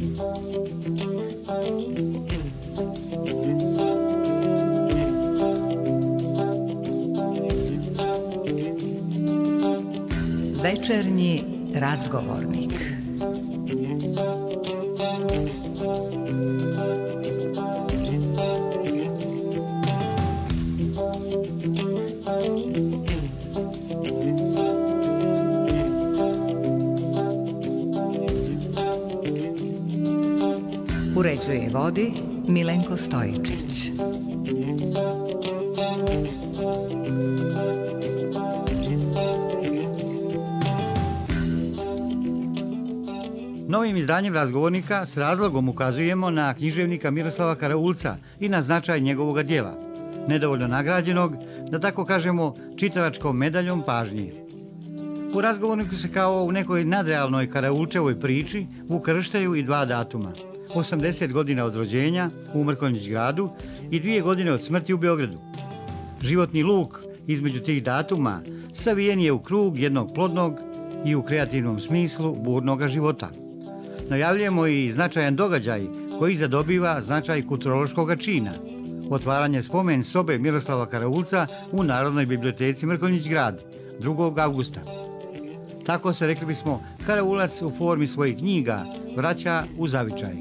Večernji razgovornik. Uređuje i vodi Milenko Stojičić. Novim izdanjem razgovornika s razlogom ukazujemo na književnika Miroslava Karaulca i na značaj njegovog djela, nedovoljno nagrađenog, da tako kažemo, čitalačkom medaljom pažnje. U razgovorniku se kao u nekoj nadrealnoj Karaulčevoj priči ukrštaju i dva datuma. 80 godina od rođenja u Mrkonjić gradu i 2 godine od smrti u Beogradu. Životni luk između tih datuma savijen je u krug jednog plodnog i u kreativnom smislu burnoga života. Najavljujemo i značajan događaj koji zadobiva značaj kulturološkog čina. Otvaranje spomen sobe Miroslava Karaulca u Narodnoj biblioteci Mrkonjić grad 2. augusta. Tako se, rekli bismo, Karaulac u formi svojih knjiga vraća u zavičaj.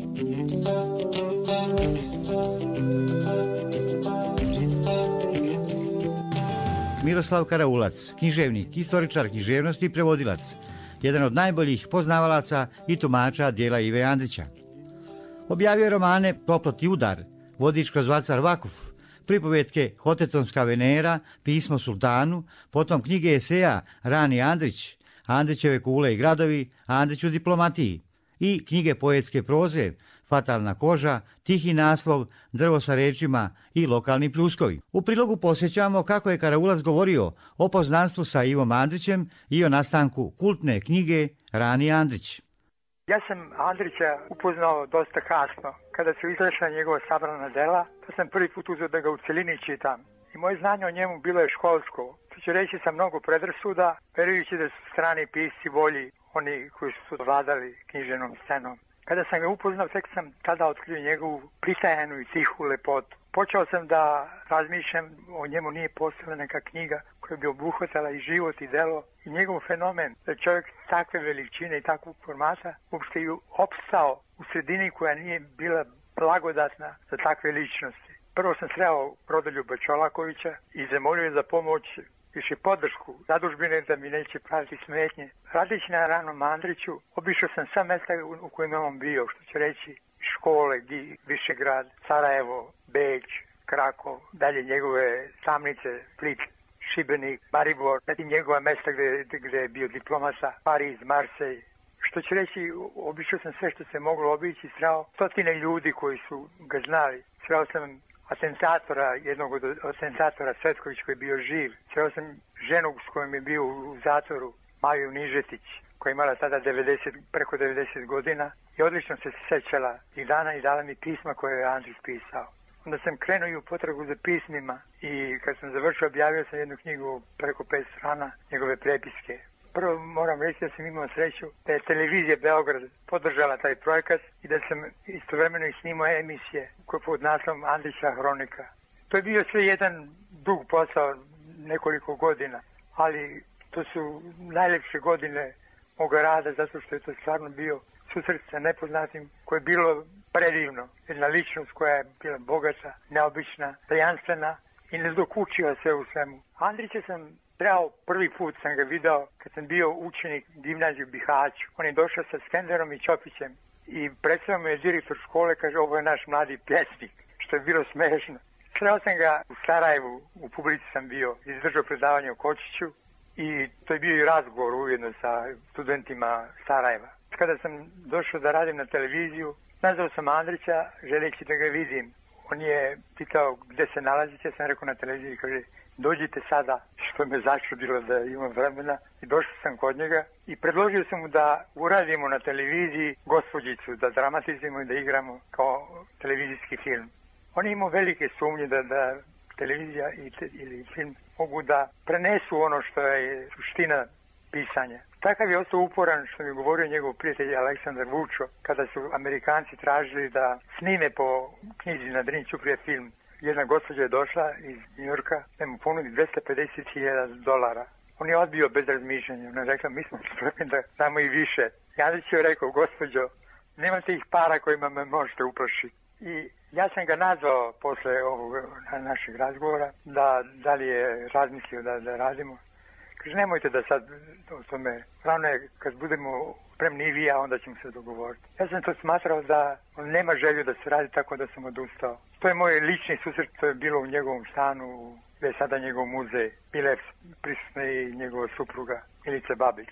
Miroslav Karaulac, književnik, istoričar književnosti i prevodilac, jedan od najboljih poznavalaca i tumača djela Ive Andrića. Objavio je romane Toplotni udar, Vodič kroz Vacar Vakuf, pripovetke Hotetonska Venera, Pismo sultanu, potom knjige eseja Rani Andrić, Andrićeve kule i gradovi, Andrić u diplomatiji i knjige poetske proze Fatalna koža, Tihi naslov, Drvo sa rečima i Lokalni pljuskovi. U prilogu posjećamo kako je Karaulac govorio o poznanstvu sa Ivom Andrićem i o nastanku kultne knjige Rani Andrić. Ja sam Andrića upoznao dosta kasno, kada su izašla njegova sabrana dela, pa sam prvi put uzeo da ga u celini čitam. I moje znanje o njemu bilo je školsko. To ću reći sa mnogo predrasuda, verujući da su strani pisci bolji, oni koji su vladali književnom scenom. Kada sam ga upoznao, tek sam tada otkrio njegovu pritajenu i tihu lepotu. Počeo sam da razmišljam, o njemu nije postojala neka knjiga koja bi obuhvatala i život i delo i njegov fenomen, da čovjek takve veličine i takvog formata uopšte i opstao u sredini koja nije bila blagodatna za takve ličnosti. Prvo sam sreo Rodoljuba Čolakovića i zamolio za pomoć, više podršku zadužbine da mi neće praviti smetnje. Radeći na Ranom Andriću, obišao sam sva mesta u kojima on bio, što će reći škole, Višegrad, Sarajevo, Beč, Krakov, dalje njegove tamnice, Split, Šibenik, Maribor, zatim njegova mesta gdje je bio diplomata, Pariz, Marsej. Što će reći, obišao sam sve što se moglo obići, sreo stotine ljudi koji su ga znali. Sreo sam atentatora, jednog od atentatora Svetković koji je bio živ. Sreo sam ženu s kojom je bio u zatvoru, Maju Nižetić, koja je imala tada preko 90 godina i odlično se sjećala i dana i dala mi pisma koje je Andrić pisao. Onda sam krenuo i u potragu za pismima i kad sam završio objavio sam jednu knjigu preko 5 strana, njegove prepiske. Prvo moram reći da sam imao sreću da je televizija Beograd podržala taj projekat i da sam istovremeno i snimao emisije koje pod naslovom Andrića hronika. To je bio sve jedan dug posao, nekoliko godina, ali to su najljepše godine moga rada zato što je to stvarno bio susret sa nepoznatim koje je bilo predivno. Jedna ličnost koja je bila bogata, neobična, tajanstvena i ne dokučila sve u svemu. Andrića sam prvi put sam ga video kad sam bio učenik gimnaziju u Bihaću. On je došao sa Skenderom i Ćopićem i predstavio me je direktor škole, kaže ovo je naš mladi pjesnik, što je bilo smešno. Sreo sam ga u Sarajevu, u publici sam bio, izdržao predavanje u Kočiću i to je bio i razgovor ujedno sa studentima Sarajeva. Kada sam došao da radim na televiziju, nazvao sam Andrića želeći da ga vidim. On je pitao gdje se nalazite, ja sam rekao na televiziji, kaže dođite sada, što me začudilo da imam vremena. I došao sam kod njega i predložio sam mu da uradimo na televiziji Gospođicu, da dramatizujemo i da igramo kao televizijski film. On je imao velike sumnje da televizija ili film mogu da prenesu ono što je suština pisanja. Takav je ostao uporan što mi govorio njegov prijatelj Aleksandar Vučo, kada su Amerikanci tražili da snime po knjizi na Drini Ćuprije film. Jedna gospođa je došla iz Njujorka da mu ponudi $250,000. On je odbio bez razmišljanja. Ona je rekla, mi smo spremni da damo i više. Jandić je rekao, gospođo, nemate ih para kojima me možete uplašiti. I ja sam ga nazvao posle ovog našeg razgovora da li je razmislio da radimo. Kaže, nemojte da sad o tome, ravno je kad budemo spremni i vi, a onda ćemo se dogovoriti. Ja sam to smatrao da on nema želju da se radi, tako da sam odustao. To je moj lični susret, to je bilo u njegovom stanu, gdje je sada njegov muzej. Bila je prisutna i njegova supruga, Milica Babić.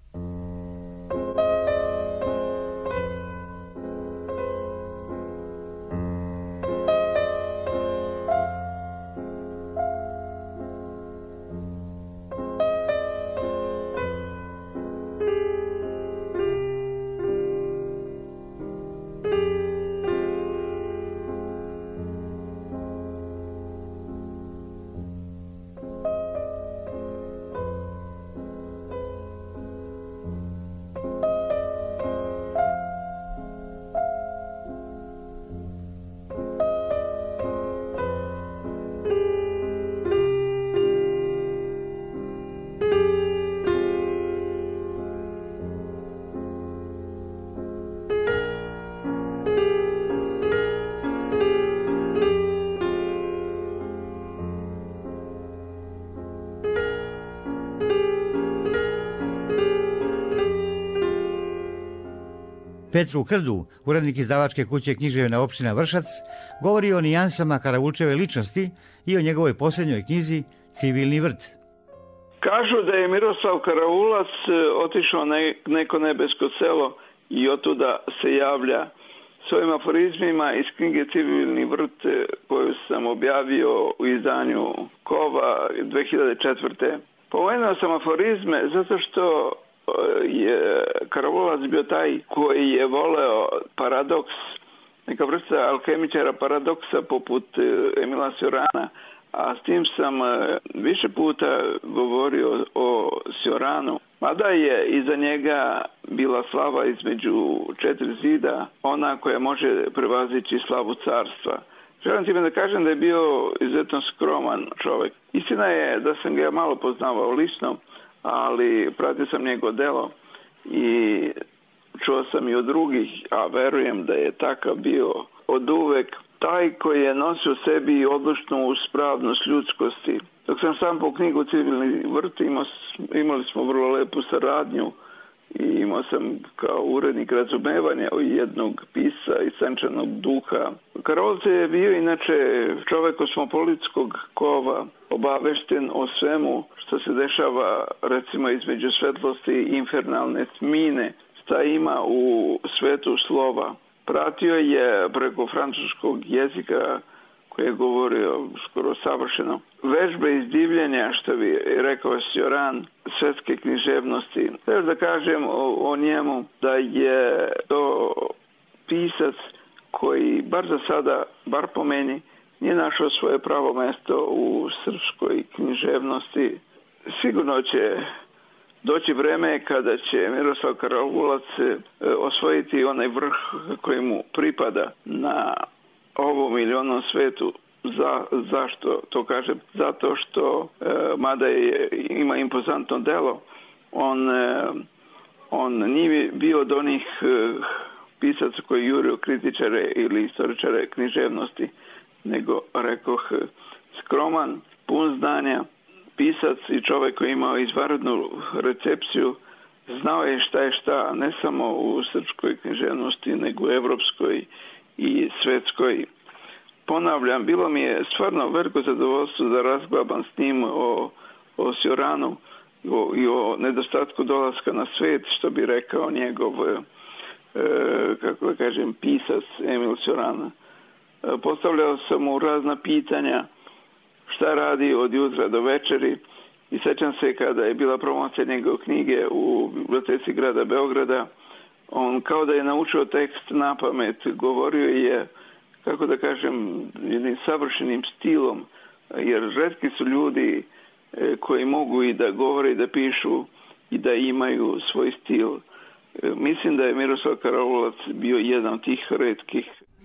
Petru Krdu, urednik izdavačke kuće Književna opština Vršac, govori o nijansama Karavučeve ličnosti i o njegovoj posljednjoj knjizi Civilni vrt. Kažu da je Miroslav Karavulac otišao neko nebesko selo i otuda se javlja svojim aforizmima iz knjige Civilni vrt koju sam objavio u izdanju Kova 2004. Pomenuo sam aforizme zato što je Karavulac bio taj koji je voleo paradoks, neka vrsta alkemičara paradoksa poput Emila Ciorana, a s tim sam više puta govorio o Cioranu. Mada je iza njega bila slava između četiri zida, ona koja može prevazići slavu carstva. Želim time da kažem da je bio izuzetno skroman čovjek. Istina je da sam ga malo poznavao lično, ali pratio sam njegov delo i čuo sam i od drugih, a verujem da je takav bio od uvek, taj koji je nosio sebi odlučnu uspravnost ljudskosti. Dok sam sam po knjigu Civilni vrt, imali smo vrlo lepu saradnju i imao sam kao urednik razumevanja jednog pisa i sančanog duha. Karavulac je bio inače čovjek kosmopolitskog kova, obavešten o svemu što se dešava recimo između svetlosti i infernalne tmine, šta ima u svetu slova. Pratio je preko francuskog jezika koji je govorio skoro savršeno vežbe izdivljenja, što bi rekao Cioran, svetske književnosti. Treba da kažem o njemu da je to pisac koji, bar za sada, bar po meni, nije našao svoje pravo mesto u srpskoj književnosti. Sigurno će doći vreme kada će Miroslav Karavulac osvojiti onaj vrh koji mu pripada na ovom ili onom svetu. Zašto to kažem? Zato što, mada ima impozantno delo, on nije bio od onih pisaca koji jurio kritičare ili istoričare književnosti, nego, rekoh, skroman, pun znanja, pisac i čovjek koji je imao izvanrednu recepciju, znao je šta, ne samo u srpskoj književnosti, nego u evropskoj i svetskoj. Ponavljam, bilo mi je stvarno veliko zadovoljstvo da razglabam s njim o Cioranu i o nedostatku dolaska na svet, što bi rekao njegov, kako da kažem, pisac Emil Cioran. Postavljao sam mu razna pitanja, šta radi od jutra do večeri, i sećam se kada je bila promocija njegove knjige u biblioteci grada Beograda, on kao da je naučio tekst na pamet, govorio je, kako da kažem, jednim savršenim stilom, jer retki su ljudi koji mogu i da govore i da pišu i da imaju svoj stil. Mislim da je Miroslav Karaulac bio jedan od tih retkih.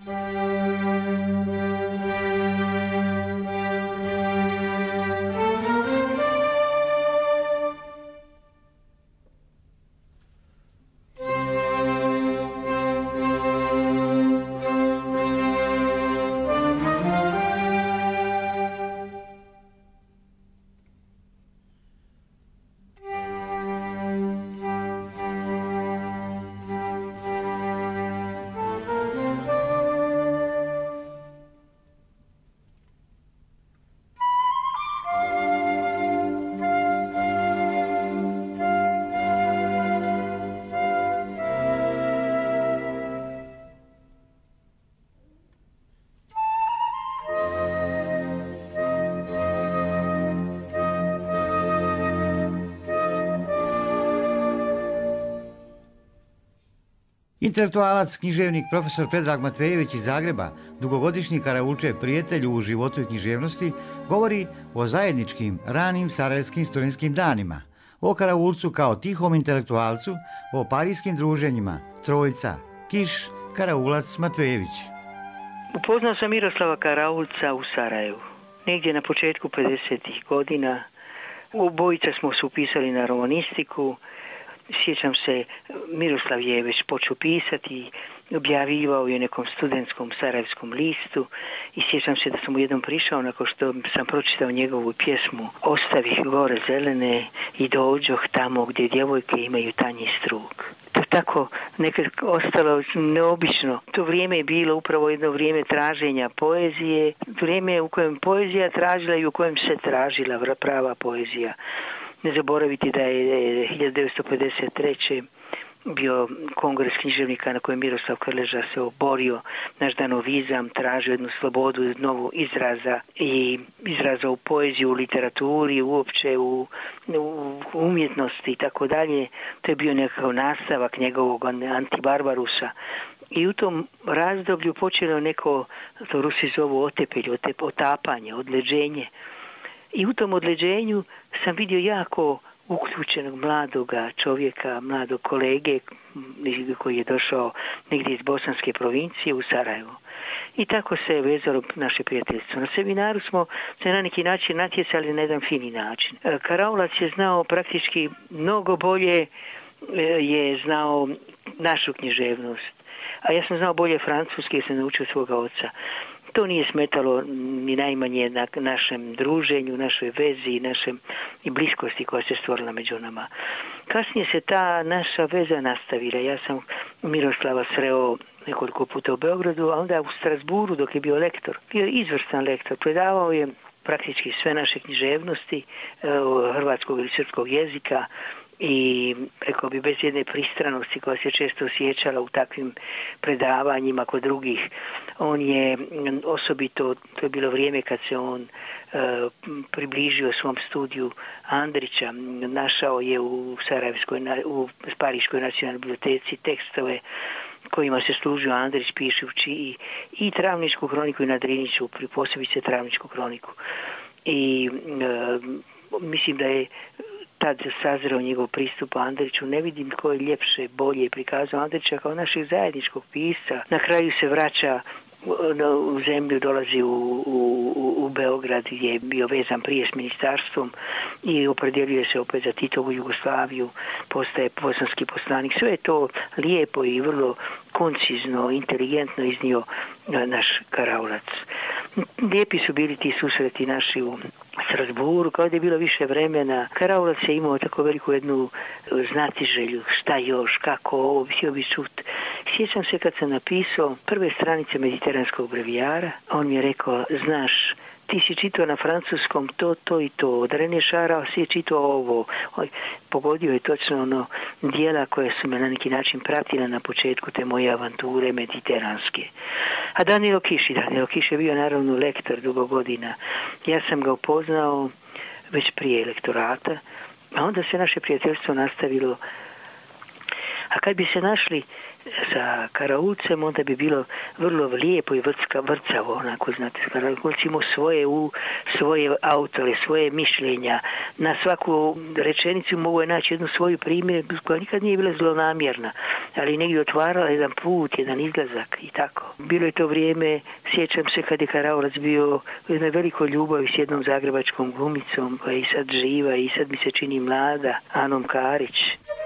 Intelektualac, književnik, profesor Predrag Matvejević iz Zagreba, dugogodišnji Karaulčev prijatelj u životu i književnosti, govori o zajedničkim, ranim sarajevskim studentskim danima, o Karaulcu kao tihom intelektualcu, o parijskim druženjima, Trojica, Kiš, Karaulac, Matvejević. Upoznao sam Miroslava Karaulca u Sarajevu, negdje na početku 50. godina. Obojica smo se upisali na romanistiku. Sjećam se, Miroslav je već počeo pisati, objavljivao je u nekom studentskom sarajevskom listu i sjećam se da sam u jednom prišao nakon što sam pročitao njegovu pjesmu Ostavih gore zelene i dođoh tamo gdje djevojke imaju tanji struk. To tako nekad ostalo neobično. To vrijeme je bilo upravo jedno vrijeme traženja poezije, vrijeme u kojem poezija tražila i u kojem se tražila prava poezija. Ne zaboraviti da je 1953. bio kongres književnika na kojem Miroslav Krleža se oborio naš danovizam, tražio jednu slobodu, novu izraza i izraza u poeziji, u literaturi, uopće u umjetnosti i tako dalje. To je bio nekakav nastavak njegovog antibarbarusa. I u tom razdoblju počelo neko, to Rusi zovu otepelj, otapanje, odleđenje. I u tom odleđenju sam vidio jako uključenog mladoga čovjeka, mladog kolege koji je došao negdje iz bosanske provincije u Sarajevo. I tako se je vezalo naše prijateljstvo. Na seminaru smo se na neki način natjecali na jedan fini način. Karaulac je znao praktički mnogo bolje, je znao našu književnost. A ja sam znao bolje francuski jer sam naučio svoga oca. To nije smetalo ni najmanje na našem druženju, našoj vezi i bliskosti koja se stvorila među nama. Kasnije se ta naša veza nastavila. Ja sam Miroslava sreo nekoliko puta u Beogradu, a onda u Strasburu dok je bio lektor. Bio je izvrstan lektor, predavao je praktički sve naše književnosti hrvatskog ili srpskog jezika i rekao bi bez jedne pristranosti koja se često osjećala u takvim predavanjima kod drugih. On je osobito, to je bilo vrijeme kad se on približio svom studiju Andrića, našao je u Pariškoj nacionalnoj biblioteci tekstove kojima se služio Andrić pišući i Travničku kroniku i Nadriniću, posebice Travničku kroniku. I mislim da je tad sazreo njegov pristup Andriću. Ne vidim tko je ljepše, bolje prikazao Andrića kao našeg zajedničkog pisca. Na kraju se vraća u zemlju, dolazi u Beograd gdje je bio vezan prije s ministarstvom i opredjeljuje se opet za Titovu Jugoslaviju, postaje bosanski poslanik. Sve je to lijepo i vrlo koncizno, inteligentno iznio naš Karaulac. Lijepi su bili ti susreti naši u Strasburu, kao da je bilo više vremena. Karaulac je imao tako veliku jednu znatiželju, šta još, kako ovo, htio bi čut. Sjećam se kad sam napisao prve stranice Mediteranskog brevijara, on mi je rekao, znaš, ti si čitao na francuskom to i to, od René Chara si je čitao ovo. Pogodio je točno dijela koje su me na neki način pratila na početku te moje avanture mediteranske. A Danilo Kiš je bio naravno lektor dugo godina. Ja sam ga upoznao već prije lektorata, a onda se naše prijateljstvo nastavilo. A kad bi se našli sa Karaulcem, onda bi bilo vrlo lijepo i vrcavo, onako, znate, Karaulc imao svoje autore, svoje mišljenja. Na svaku rečenicu mogu je naći jednu svoju primjer koja nikad nije bila zlonamjerna, ali negdje otvarala jedan put, jedan izlazak i tako. Bilo je to vrijeme, sjećam se kad je Karaulac bio u jednoj velikoj ljubavi s jednom zagrebačkom glumicom koja je i sad živa i sad mi se čini mlada, Anom Karić.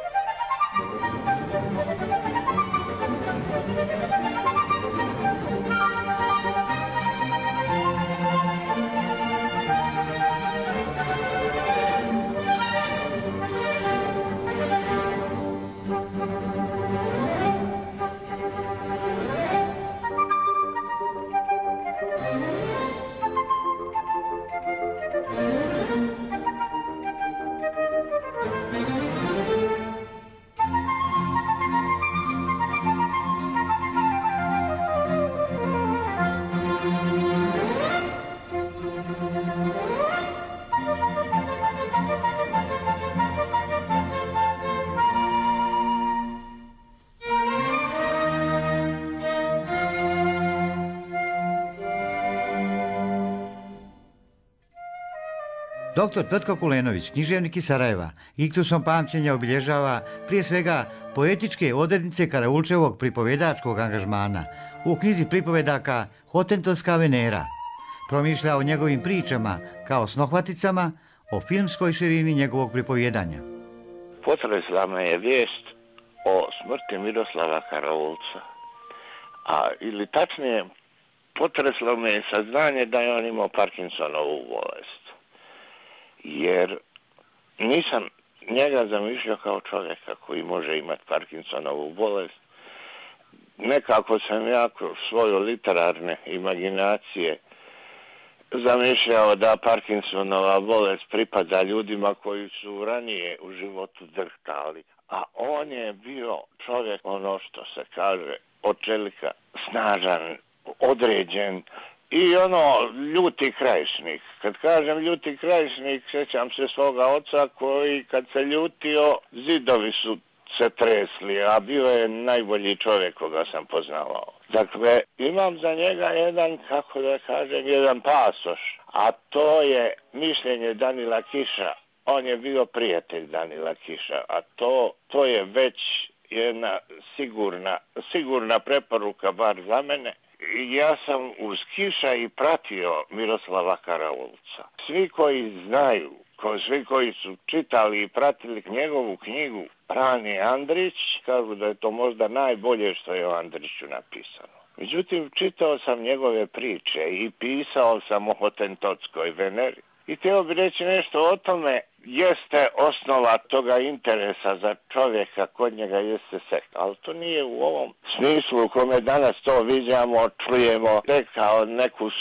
Dr. Tvrtko Kulenović, književnik iz Sarajeva, iktusom pamćenja obilježava prije svega poetičke odrednice Karaulčevog pripovjedačkog angažmana u knjizi pripovedaka Hotentoska Venera. Promišlja o njegovim pričama kao snohvaticama, o filmskoj širini njegovog pripovjedanja. Potresla me je vijest o smrti Miroslava Karaulca, ili tačnije, potreslo me je saznanje da je on imao Parkinsonovu bolest. Jer nisam njega zamišljao kao čovjeka koji može imati Parkinsonovu bolest. Nekako sam jako svoje literarne imaginacije zamišljao da Parkinsonova bolest pripada ljudima koji su ranije u životu drhtali. A on je bio čovjek, ono što se kaže, od čelika, snažan, određen, i ljuti krajišnik. Kad kažem ljuti krajišnik, sjećam se svoga oca koji kad se ljutio, zidovi su se tresli, a bio je najbolji čovjek koga sam poznavao. Dakle, imam za njega jedan pasoš, a to je mišljenje Danila Kiša. On je bio prijatelj Danila Kiša, a to je već jedna sigurna preporuka, bar za mene. Ja sam uz Kiša i pratio Miroslava Karaulca. Svi koji znaju, svi koji su čitali i pratili njegovu knjigu Rani Andrić, kažu da je to možda najbolje što je o Andriću napisano. Međutim, čitao sam njegove priče i pisao sam o Hotentotskoj Veneri. I htio bi reći nešto o tome, jeste osnova toga interesa za čovjeka, kod njega jeste seks. Ali to nije u ovom smislu u kome danas to vidimo, čujemo, kao neku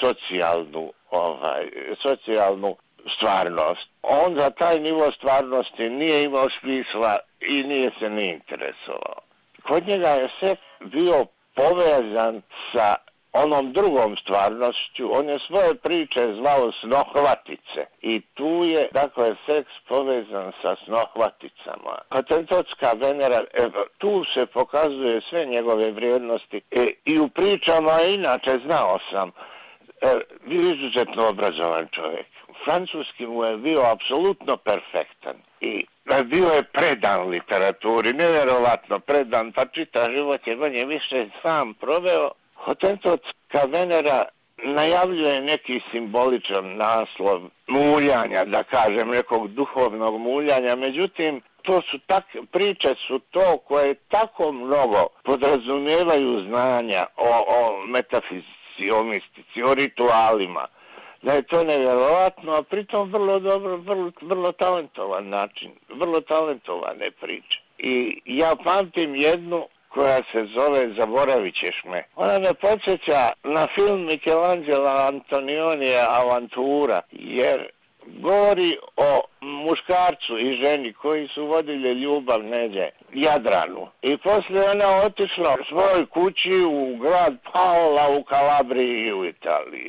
socijalnu stvarnost. On za taj nivo stvarnosti nije imao smisla i nije se ni interesovao. Kod njega je seks bio povezan sa onom drugom stvarnošću. On je svoje priče zvao snohvatice i tu je, dakle, seks povezan sa snohvaticama. Hotentotska Venera, tu se pokazuje sve njegove vrijednosti i u pričama, inače znao sam, bio izuzetno obrazovan čovjek. Francuski mu je bio apsolutno perfektan i bio je predan literaturi, nevjerovatno predan, pa čita život je manje više sam proveo. Hotentotska Venera najavljuje neki simboličan naslov muljanja, da kažem, nekog duhovnog muljanja, međutim, priče su to koje tako mnogo podrazumijevaju znanja o metafizici, o mistici, o ritualima, da je to nevjerovatno, a pritom vrlo talentovan način, vrlo talentovane priče. I ja pamtim jednu koja se zove Zaboravit ćeš me. Ona me podsjeća na film Michelangela Antonionija Avantura, jer govori o muškarcu i ženi koji su vodili ljubav negdje Jadranu. I poslije ona otišla u svojoj kući u grad Paola u Kalabriji u Italiji.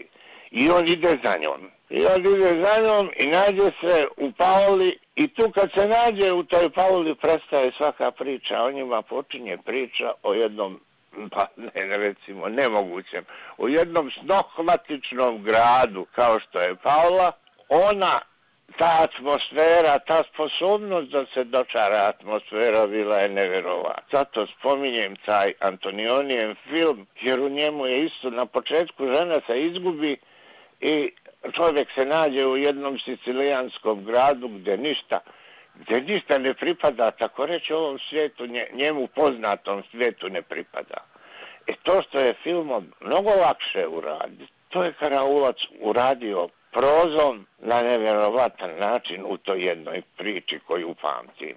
I on ide za njom. I nađe se u Paoli i tu kad se nađe u toj Paoli prestaje svaka priča. O njima počinje priča o jednom, pa ne recimo nemogućem, o jednom snohvatičnom gradu kao što je Paola. Ta atmosfera, ta sposobnost da se dočara atmosfera bila je nevjerovatna. Zato spominjem taj Antonionijev film, jer u njemu je isto na početku žena se izgubi i čovjek se nađe u jednom sicilijanskom gradu gdje ništa ne pripada, tako reći, ovom svijetu, njemu poznatom svijetu ne pripada. To što je filmom mnogo lakše uraditi, to je Karaulac uradio prozom na nevjerovatan način u toj jednoj priči koju pamtim.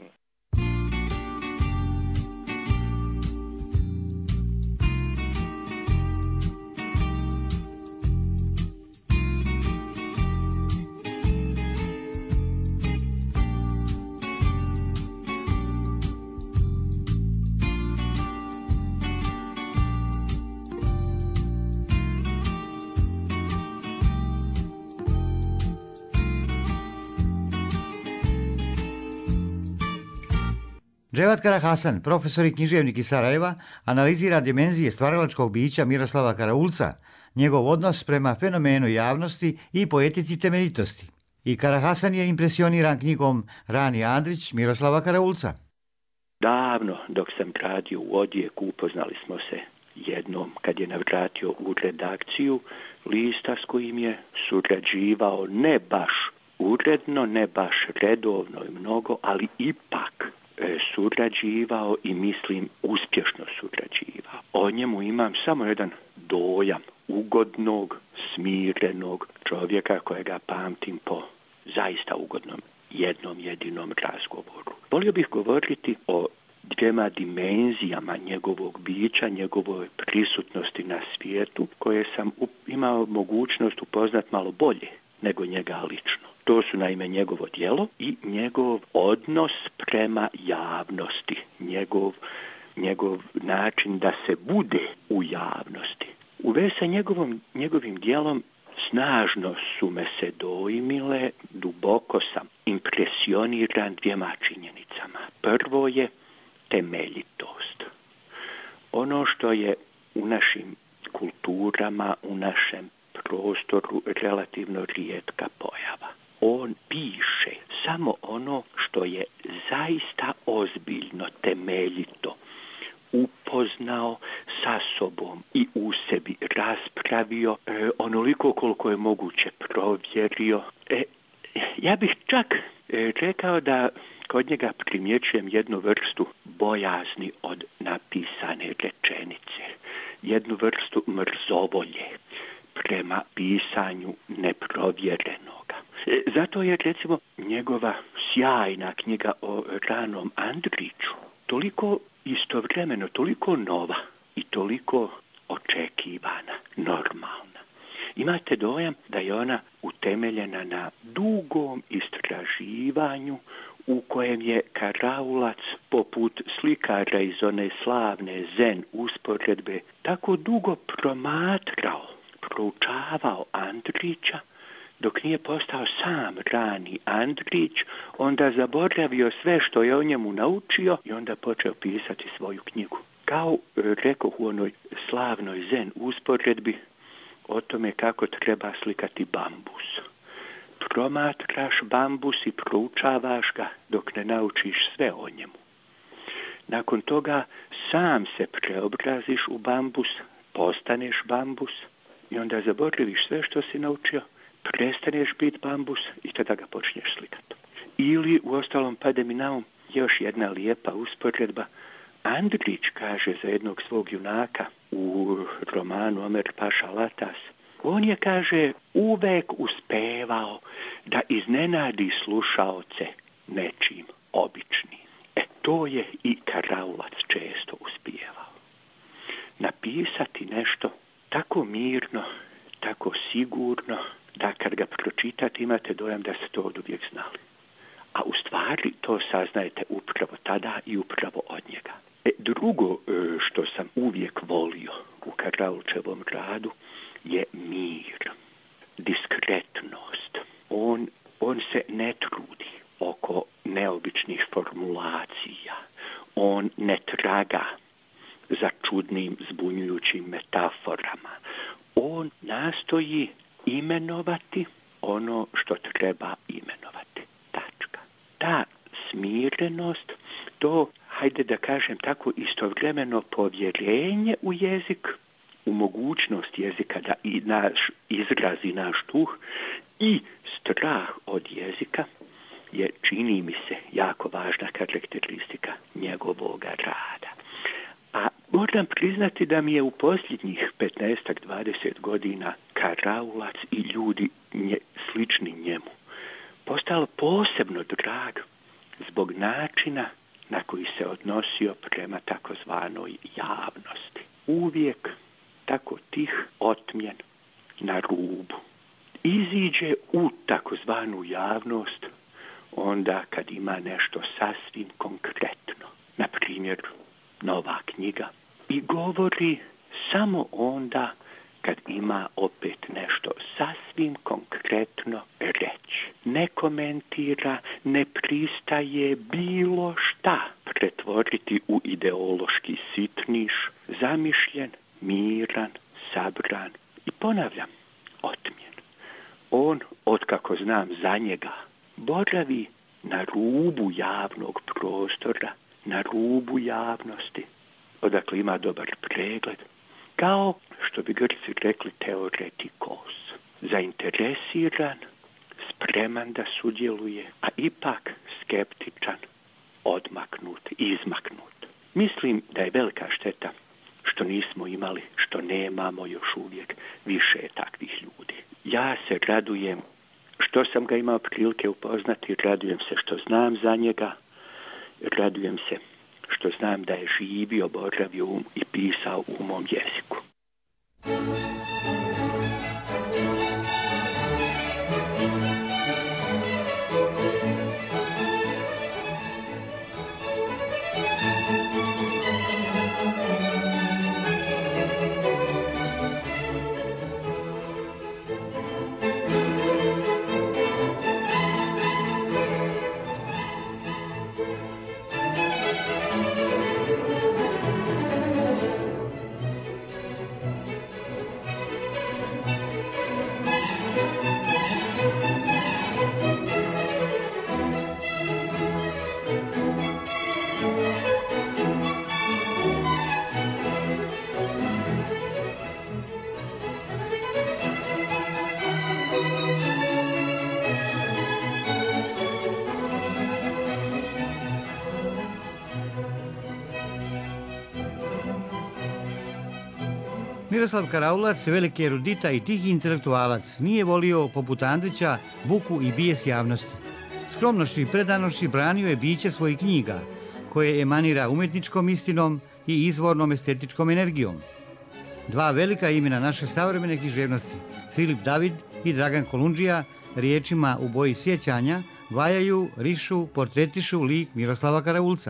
Dževat Karahasan, profesor i književnik iz Sarajeva, analizira dimenzije stvaralačkog bića Miroslava Karaulca, njegov odnos prema fenomenu javnosti i poetici temeljitosti. I Karahasan je impresioniran knjigom Rani Andrić Miroslava Karaulca. Davno, dok sam radio u Odijeku, upoznali smo se jednom kad je navratio u redakciju lista s kojim je surađivao ne baš uredno, ne baš redovno i mnogo, ali ipak surađivao i mislim uspješno surađivao. O njemu imam samo jedan dojam ugodnog, smirenog čovjeka kojega pamtim po zaista ugodnom jednom jedinom razgovoru. Volio bih govoriti o dvijema dimenzijama njegovog bića, njegove prisutnosti na svijetu, koje sam imao mogućnost upoznat malo bolje nego njega lično. To su naime njegovo djelo i njegov odnos prema javnosti, njegov način da se bude u javnosti. U vezi sa njegovim djelom snažno su me se dojmile, duboko sam impresioniran dvijema činjenicama. Prvo je temeljitost. Ono što je u našim kulturama, u našem prostoru relativno rijetka pojava. On piše samo ono što je zaista ozbiljno, temeljito upoznao sa sobom i u sebi raspravio, onoliko koliko je moguće provjerio. Ja bih čak rekao da kod njega primjećujem jednu vrstu bojazni od napisane rečenice, jednu vrstu mrzovolje prema pisanju neprovjerenoga. Zato je recimo njegova sjajna knjiga o Ranom Andriću toliko istovremeno, toliko nova i toliko očekivana, normalna. Imate dojam da je ona utemeljena na dugom istraživanju u kojem je Karaulac poput slikara iz one slavne Zen usporedbe tako dugo promatrao, proučavao Andrića, dok nije postao sam Rani Andrić, onda zaboravio sve što je o njemu naučio i onda počeo pisati svoju knjigu. Kao rekoh u onoj slavnoj Zen usporedbi o tome kako treba slikati bambus. Promatraš bambus i proučavaš ga dok ne naučiš sve o njemu. Nakon toga sam se preobraziš u bambus, postaneš bambus i onda zaboraviš sve što si naučio, prestaneš biti bambus i tada ga počneš slikati. Ili, uostalom, pade mi na um još jedna lijepa usporedba. Andrić kaže za jednog svog junaka u romanu Omer Paša Latas, on je, kaže, uvek uspevao da iznenadi slušaoce nečim običnim. To je i Karaulac često uspijevao. Napisati nešto tako mirno, tako sigurno, da kad ga pročitate imate dojam da ste to oduvijek znali. A u stvari to saznajete upravo tada i upravo od njega. Drugo što sam uvijek volio u Karaulčevom radu je mir. diskretnost. On se ne trudi oko neobičnih formulacija. On ne traga za čudnim, zbunjujućim metaforama. On nastoji imenovati ono što treba imenovati. Tačka. Ta smirenost, to, hajde da kažem tako, istovremeno povjerenje u jezik, u mogućnost jezika da i izrazi naš duh i strah od jezika je, čini mi se, jako važna karakteristika njegovog rada. A moram priznati da mi je u posljednjih 15-20 godina Karaulac i ljudi slični njemu postalo posebno drag zbog načina na koji se odnosio prema takozvanoj javnosti. Uvijek tako tih, otmjen, na rubu. Iziđe u takozvanu javnost onda kad ima nešto sasvim konkretno. Na primjer, nova knjiga. I govori samo onda kad ima opet nešto sasvim konkretno reći. Ne komentira, ne pristaje bilo šta pretvoriti u ideološki sitniš, zamišljen, miran, sabran i, ponavljam, otmjen. On, otkako znam za njega, boravi na rubu javnog prostora, na rubu javnosti, odakle ima dobar pregled, kao što bi Grci rekli teoretikos, zainteresiran, spreman da sudjeluje, a ipak skeptičan, odmaknut, izmaknut. Mislim da je velika šteta što nismo imali, što nemamo još uvijek više takvih ljudi. Ja se radujem što sam ga imao prilike upoznati, radujem se što znam za njega, radujem se što znam da je živio, boravio i pisao u mom jeziku. Miroslav Karaulac, veliki erudita i tihi intelektualac, nije volio, poput Andrića, buku i bijes javnosti. Skromnošću i predanošću branio je biće svojih knjiga, koje emanira umjetničkom istinom i izvornom estetičkom energijom. Dva velika imena naše savremene književnosti, Filip David i Dragan Kolundžija, riječima u boji sjećanja, vajaju, rišu, portretišu lik Miroslava Karaulca.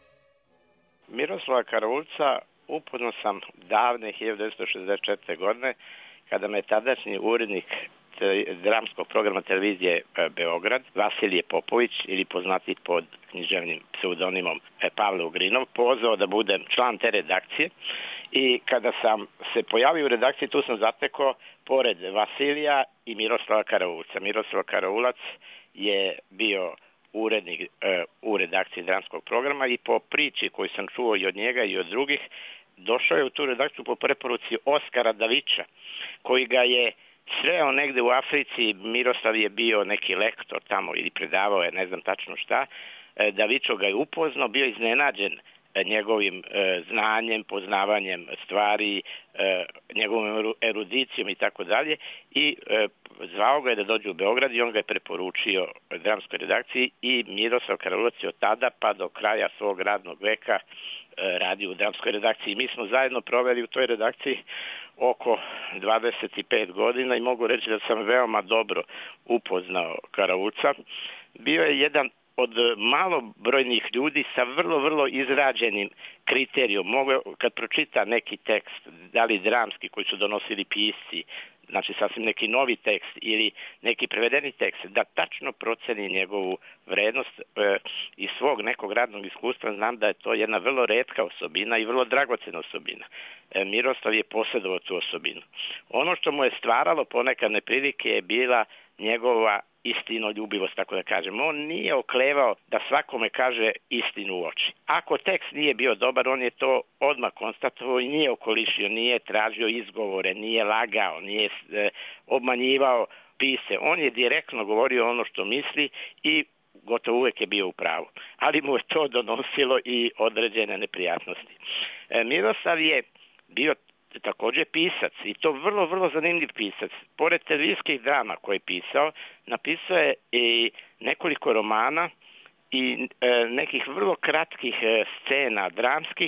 Miroslava Karaulca upoznao sam davne 1964. godine, kada me tadašnji urednik dramskog programa televizije Beograd, Vasilije Popović, ili poznati pod književnim pseudonimom Pavle Ugrinov, pozvao da budem član te redakcije. I kada sam se pojavio u redakciji, tu sam zatekao pored Vasilija i Miroslava Karaulca. Miroslav Karaulac je bio urednik u redakciji dramskog programa i po priči koju sam čuo i od njega i od drugih, došao je u tu redakciju po preporuci Oskara Davića, koji ga je sreo negde u Africi. Miroslav je bio neki lektor tamo ili predavao je, ne znam tačno šta. Davićo ga je upoznao, bio iznenađen njegovim znanjem, poznavanjem stvari, njegovom erudicijom i tako dalje, i zvao ga je da dođe u Beograd i on ga je preporučio dramskoj redakciji i Miroslav Karaulac je od tada pa do kraja svog radnog veka radio u dramskoj redakciji. Mi smo zajedno proveli u toj redakciji oko 25 godina i mogu reći da sam veoma dobro upoznao Karaulca. Bio je jedan od malobrojnih ljudi sa vrlo, vrlo izrađenim kriterijom. Kad pročita neki tekst, da li dramski koji su donosili pisci, znači sasvim neki novi tekst ili neki prevedeni tekst, da tačno proceni njegovu vrednost. Iz svog nekog radnog iskustva znam da je to jedna vrlo retka osobina i vrlo dragocena osobina. Miroslav je posjedovao tu osobinu. Ono što mu je stvaralo ponekad neprilike je bila njegova istinoljubivost, tako da kažem. On nije oklevao da svakome kaže istinu u oči. Ako tekst nije bio dobar, on je to odmah konstatovao i nije okolišio, nije tražio izgovore, nije lagao, nije obmanjivao pisce. On je direktno govorio ono što misli i gotovo uvijek je bio u pravu. Ali mu je to donosilo i određene neprijatnosti. Miroslav je bio također pisac i to vrlo, vrlo zanimljiv pisac. Pored televizijskih drama koje je pisao, napisao je i nekoliko romana i nekih vrlo kratkih scena dramskih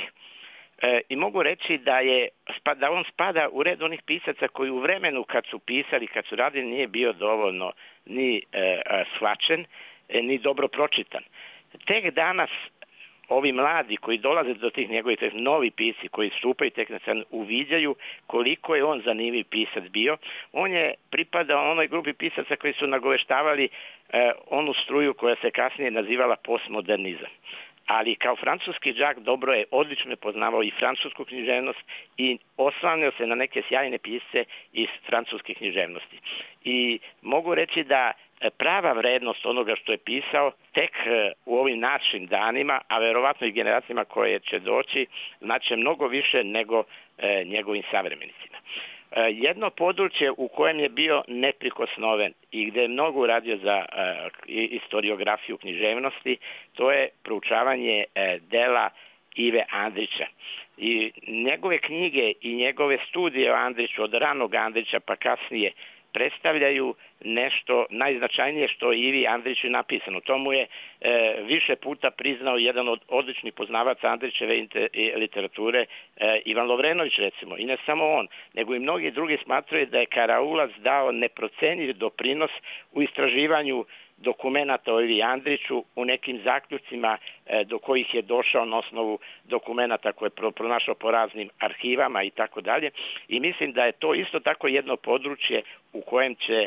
i mogu reći da on spada u red onih pisaca koji u vremenu kad su pisali, kad su radili, nije bio dovoljno ni shvaćen, ni dobro pročitan. Tek danas ovi mladi koji dolaze do tih njegovih novi pisci koji stupaju tek na scenu uviđaju koliko je on zanimljiv pisac bio. On je pripadao onoj grupi pisaca koji su nagoveštavali onu struju koja se kasnije nazivala postmodernizam. Ali kao francuski đak dobro je odlično poznavao i francusku književnost i oslanjao se na neke sjajne pisce iz francuske književnosti. I mogu reći da prava vrednost onoga što je pisao tek u ovim našim danima, a verovatno i generacijama koje će doći, znači mnogo više nego njegovim savremenicima. Jedno područje u kojem je bio neprikosnoven i gdje je mnogo uradio za historiografiju književnosti, to je proučavanje dela Ive Andrića. I njegove knjige i njegove studije o Andriću, od ranog Andrića pa kasnije, predstavljaju nešto najznačajnije što je Ivi Andriću napisano. To mu je više puta priznao jedan od odličnih poznavaca Andrićeve literature, Ivan Lovrenović recimo. I ne samo on, nego i mnogi drugi smatraju da je Karaulac dao neprocenjiv doprinos u istraživanju dokumenata o Ivi Andriću, u nekim zaključcima do kojih je došao na osnovu dokumenata koje je pronašao po raznim arhivama i tako dalje. I mislim da je to isto tako jedno područje u kojem će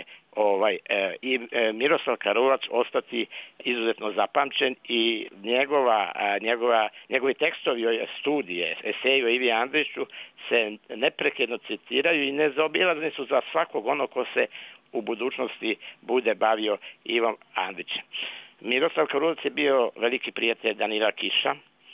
Miroslav Karaulac ostati izuzetno zapamćen i njegovi tekstovi, studije, eseji o Ivi Andriću se neprekidno citiraju i nezaobilazni su za svakog onog ko se u budućnosti bude bavio Ivom Andrićem. Miroslav Karaulac je bio veliki prijatelj Danila Kiša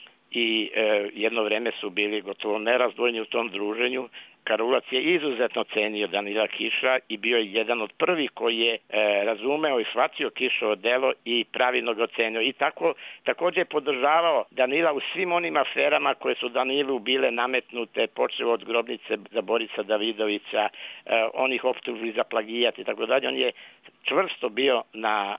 i jedno vrijeme su bili gotovo nerazdvojni u tom druženju. Karaulac je izuzetno cenio Danila Kiša i bio je jedan od prvih koji je razumeo i shvatio Kišovo delo i pravilno ga ocenio. I također je podržavao Danila u svim onim aferama koje su Danilu bile nametnute, počeo od grobnice za Borisa Davidovića, onih optužbi za plagijat i tako dalje. On je čvrsto bio na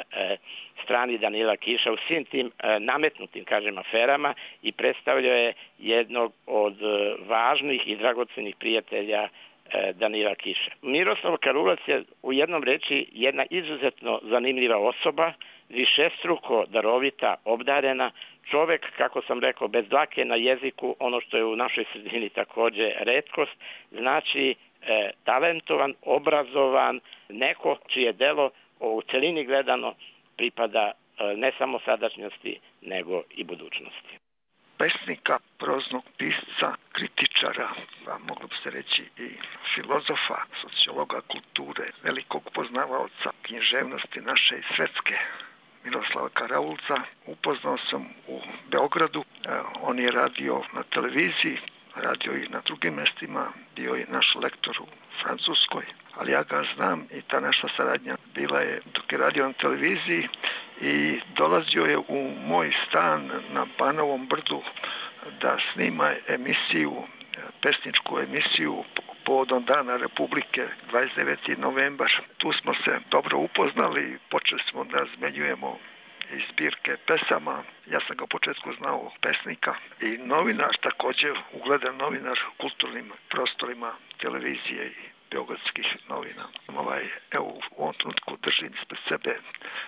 strani Danila Kiša u svim tim nametnutim, aferama i predstavljao je jednog od važnih i dragocenih prijatelja Danila Kiša. Miroslav Karaulac je u jednom reči jedna izuzetno zanimljiva osoba, višestruko darovita, obdarena, čovjek, kako sam rekao, bez dlake na jeziku, ono što je u našoj sredini također retkost, znači talentovan, obrazovan, neko čije delo u celini gledano pripada ne samo sadašnjosti, nego i budućnosti. Pesnika, proznog pisca, kritičara, a moglo bi se reći i filozofa, sociologa kulture, velikog poznavaoca književnosti naše i svetske, Miroslava Karaulca. Upoznao sam u Beogradu, on je radio na televiziji, radio i na drugim mjestima, bio je naš lektor u Francuskoj, ali ja ga znam i ta naša saradnja bila je dok je radio na televiziji i dolazio je u moj stan na Banovom brdu da snima emisiju, pesničku emisiju povodom Dana Republike, 29. novembar. Tu smo se dobro upoznali, počeli smo da razmenjujemo iz zbirke pesama. Ja sam ga u početku znao pesnika i novinar, također ugledan novinar u kulturnim prostorima televizije i beogradskih novina. Evo, u ovom trenutku držim ispred sebe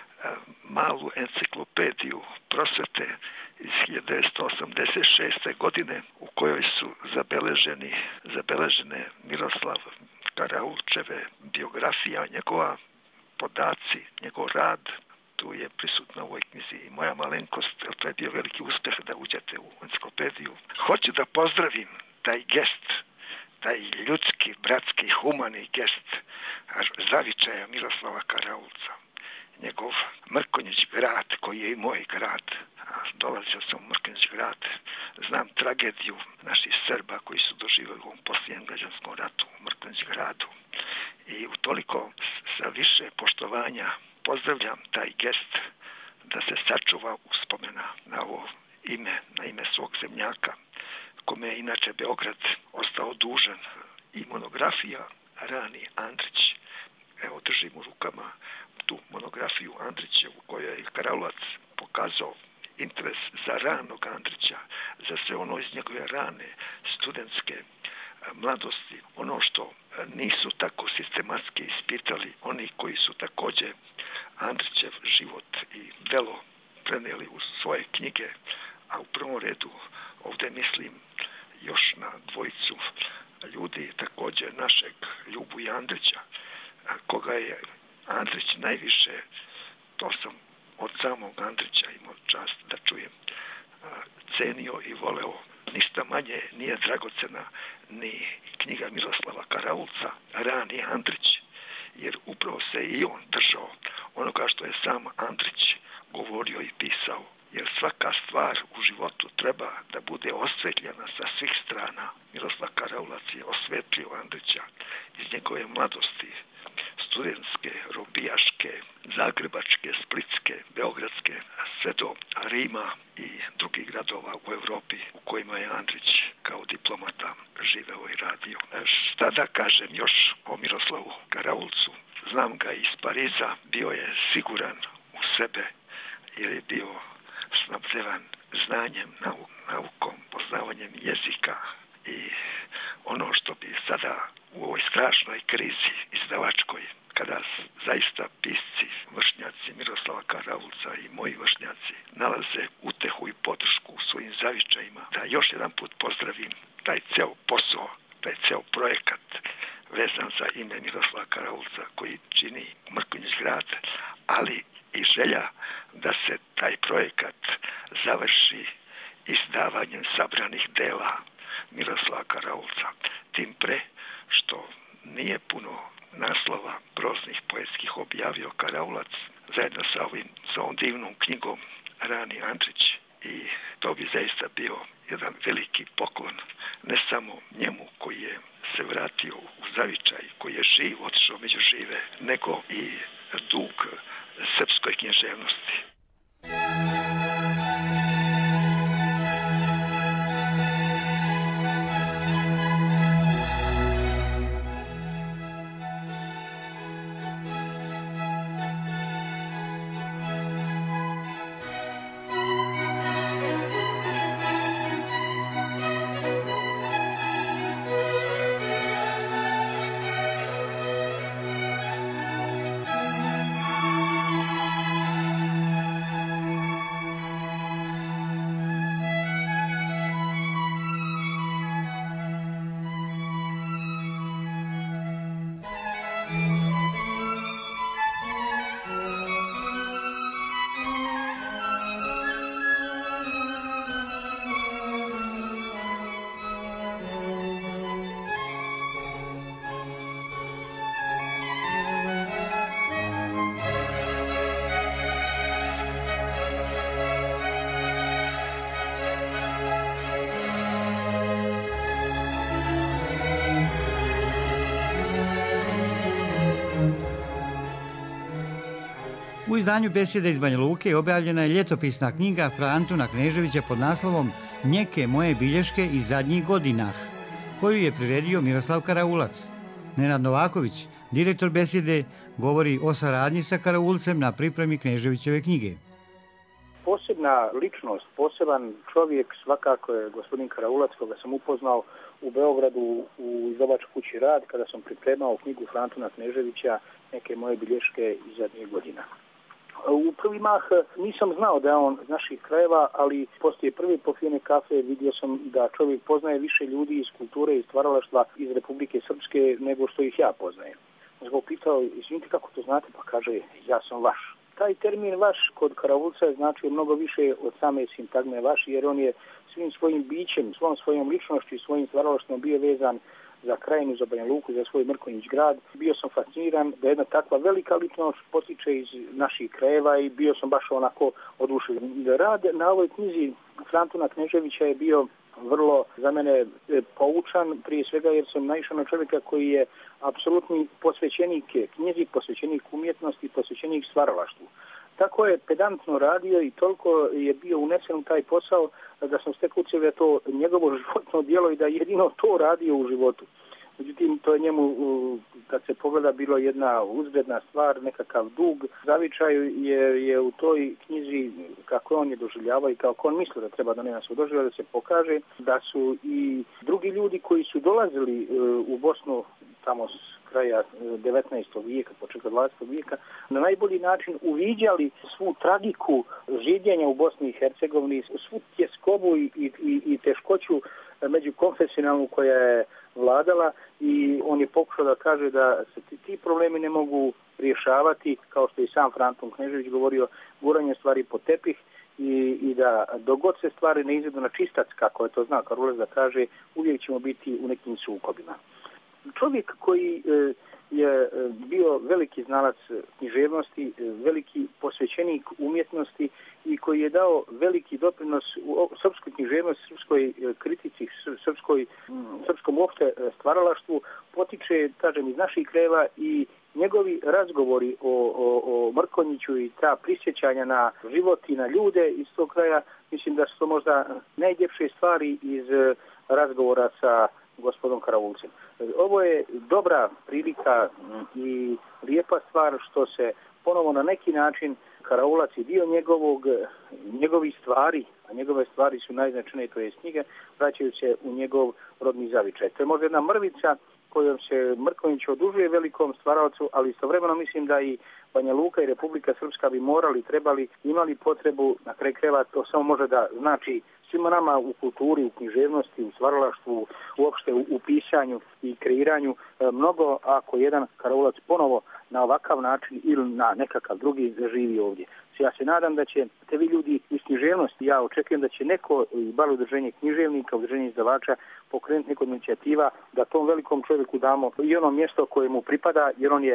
malu enciklopediju prosvete iz 1986. godine u kojoj su zabeležene Miroslav Karaulčev je biografija njegova, podaci, njegov rad. Tu je prisutna u ovoj knjizi i moja malenkost, jer to je bio veliki uspjeh da uđete u enciklopediju. Hoću da pozdravim taj gest, taj ljudski, bratski, humani gest zavičaja Miroslava Karaulca. Njegov Mrkonjić grad, koji je i moj grad. Dolazio sam u Mrkonjić grad. Znam tragediju naših Srba koji su doživjeli u ovom posljednjem građanskom ratu u Mrkonjić gradu. I utoliko sa više poštovanja pozdravljam taj gest da se sačuva uspomena na ovo ime, na ime svog zemljaka, kome je inače Beograd ostao dužan. I monografija Rani Andrić. Evo držim u rukama tu monografiju Andrića u kojoj je Karaulac pokazao interes za ranog Andrića, za sve ono iz njegove rane studentske mladosti, ono što nisu tako sistematski ispitali oni koji su također Andrićev život i delo prenijeli u svoje knjige, a u prvom redu ovdje mislim još na dvojicu ljudi, također našeg Ljubu i Andrića, koga je Andrić najviše, to sam od samog Andrića imao čast da čujem, cenio i voleo. Ništa manje nije dragocena ni knjiga Miroslava Karaulca, Rani Andrić, jer upravo se i on držao onoga što je sam Andrić govorio i pisao. Jer svaka stvar u životu treba da bude osvetljena sa svih strana. Miroslav Karaulac je osvetlio Andrića iz njegove mladosti, studentske, robijaške, zagrebačke, splitske, beogradske, sve do Rima i drugih gradova u Europi u kojima je Andrić kao diplomata živeo i radio. Šta da kažem još o Miroslavu Karaulcu? Znam ga iz Pariza, bio je siguran u sebe jer je bio snabdevan znanjem, naukom, poznavanjem jezika i ono što bi sada u ovoj strašnoj krizi izdavačkoj, kada zaista pisci, vršnjaci Miroslava Karaulca i moji vršnjaci nalaze utehu i podršku u svojim zavičajima, da još jedan put pozdravim taj ceo posao, taj ceo projekat vezan za ime Miroslava Karaulca koji čini Mrkonjić grad, ali i želja da se taj projekat završi izdavanjem sabranih dela Miroslava Karaulca. Tim pre što nije puno naslova proznih poetskih objavio Karaulac zajedno sa ovom divnom knjigom Rani Andrić i to bi zaista bio jedan veliki poklon ne samo njemu koji je se vratio u zavičaj, koji je živ, otišao među žive, nego i dug srpskoj književnosti. U izdanju Besjede iz Banja Luke objavljena je ljetopisna knjiga Fra Antuna Kneževića pod naslovom Njeke moje bilješke iz zadnjih godinah, koju je priredio Miroslav Karaulac. Nenad Novaković, direktor Besjede, govori o saradnji sa Karaulcem na pripremi Kneževićeve knjige. Posebna ličnost, poseban čovjek svakako je gospodin Karaulac, koga sam upoznao u Beogradu u izdavačkoj kući Rad kada sam pripremao knjigu Fra Antuna Kneževića Neke moje bilješke iz zadnjih godina. U prvi mah nisam znao da je on iz naših krajeva, ali poslije prve popijene kafe vidio sam da čovjek poznaje više ljudi iz kulture i stvaralaštva iz Republike Srpske nego što ih ja poznajem. ga upitao, izvinite kako to znate, pa kaže, ja sam vaš. Taj termin vaš kod Karaulca je značio mnogo više od same sintagme vaš, jer on je svim svojim bićem, svojom ličnošću i svojim stvaralaštvom bio vezan za Krajinu, za Banja Luku, za svoj Mrkonjić grad. Bio sam fasciniran da jedna takva velika ličnost potiče iz naših krajeva i bio sam baš onako oduševljen. Rad na ovoj knjizi Frantuna Kneževića je bio vrlo za mene poučan, prije svega jer sam naišao na čovjeka koji je apsolutni posvećenik knjizi, posvećenik umjetnosti, posvećenik stvaralaštvu. Tako je pedantno radio i toliko je bio unesen u taj posao da sam stekao da je to njegovo životno djelo i da je jedino to radio u životu. Međutim, to je njemu, kad se pogleda, bilo jedna uzgredna stvar, nekakav dug. Zavičaj je u toj knjizi, kako on je doživljavao i kako on misli da treba da nema se doživlja, da se pokaže da su i drugi ljudi koji su dolazili u Bosnu tamo s kraja 19. vijeka, početka 20. vijeka, na najbolji način uviđali svu tragiku življenja u Bosni i Hercegovini, svu tjeskobu i teškoću međukonfesionalnu koja je vladala i on je pokušao da kaže da se ti problemi ne mogu rješavati, kao što je i sam Frantun Knežević govorio, guranje stvari po tepih i da dogod se stvari ne izvedu na čistac, kako je to znao Karulac da kaže, uvijek ćemo biti u nekim sukobima. Čovjek koji je bio veliki znalac književnosti, veliki posvećenik umjetnosti i koji je dao veliki doprinos u srpskoj književnosti, srpskoj kritici, srpskom uopšte stvaralaštvu, potiče, kažem, iz naših krajeva i njegovi razgovori o Mrkonjiću i ta prisjećanja na život i na ljude iz tog kraja, mislim da su to možda najljepše stvari iz razgovora sa gospodom Karaulcem. Ovo je dobra prilika i lijepa stvar što se ponovo na neki način Karaulac i dio njegovih stvari, a njegove stvari su najznačajnije, to je knjige, vraćaju se u njegov rodni zavičaj. To je možda jedna mrvica kojom se Mrkonjić odužuje velikom stvaralcu, ali istovremeno mislim da i Banja Luka i Republika Srpska bi imali potrebu, na kraju krajeva to samo može da znači svima nama u kulturi, u književnosti, u stvaralaštvu, uopšte u pisanju i kreiranju mnogo, ako jedan Karaulac ponovo na ovakav način ili na nekakav drugi zaživi ovdje. Ja se nadam da će te vi ljudi iz književnosti, ja očekujem da će neko, bar udruženje književnika, udruženje izdavača, pokrenuti neku inicijativa da tom velikom čovjeku damo i ono mjesto koje mu pripada, jer on je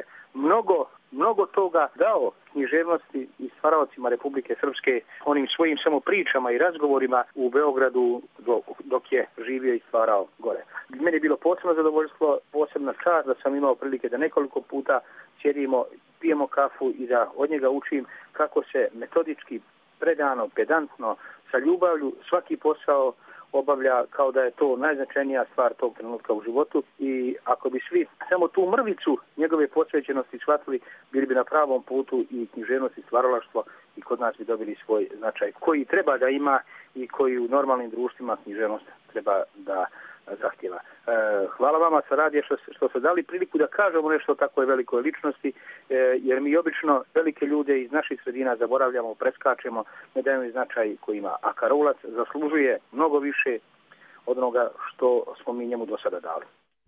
mnogo toga dao književnosti i stvaralcima Republike Srpske, onim svojim samo pričama i razgovorima u Beogradu dok je živio i stvarao gore. Meni je bilo posebno zadovoljstvo, posebna čast da sam imao prilike da nekoliko puta sjedimo, pijemo kafu i da od njega učim kako se metodički, predano, pedantno, sa ljubavlju svaki posao obavlja kao da je to najznačajnija stvar tog trenutka u životu i ako bi svi samo tu mrvicu njegove posvećenosti shvatili, bili bi na pravom putu i književnost i stvaralaštvo i kod nas bi dobili svoj značaj koji treba da ima i koji u normalnim društvima književnost treba da zahtjeva. Hvala vama sa radija što ste dali priliku da kažemo nešto o takvoj velikoj ličnosti, jer mi obično velike ljude iz naših sredina zaboravljamo, preskačemo, ne dajemo značaj koji ima. A Karaulac zaslužuje mnogo više od onoga što smo mi njemu do sada dali.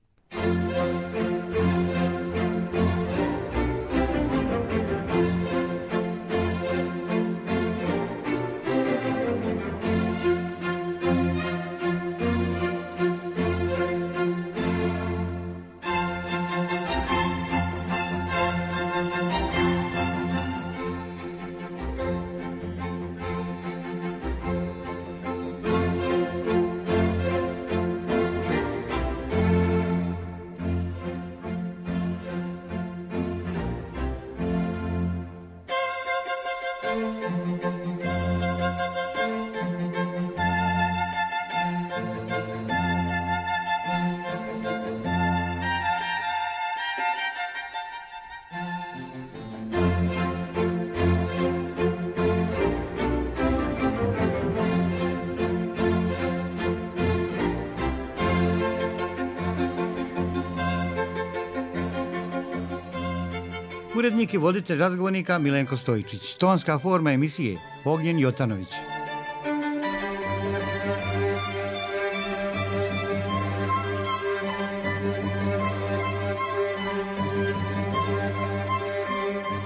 Urednik i voditelj razgovornika Milenko Stojičić. Tonska forma emisije Ognjen Jotanović.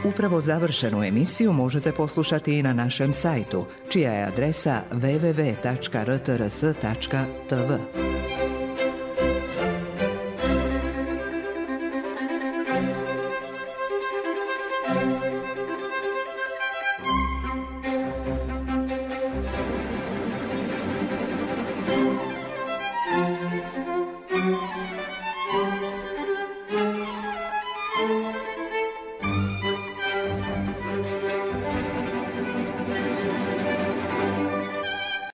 Upravo završenu emisiju možete poslušati i na našem sajtu, čija je adresa www.rtrs.tv.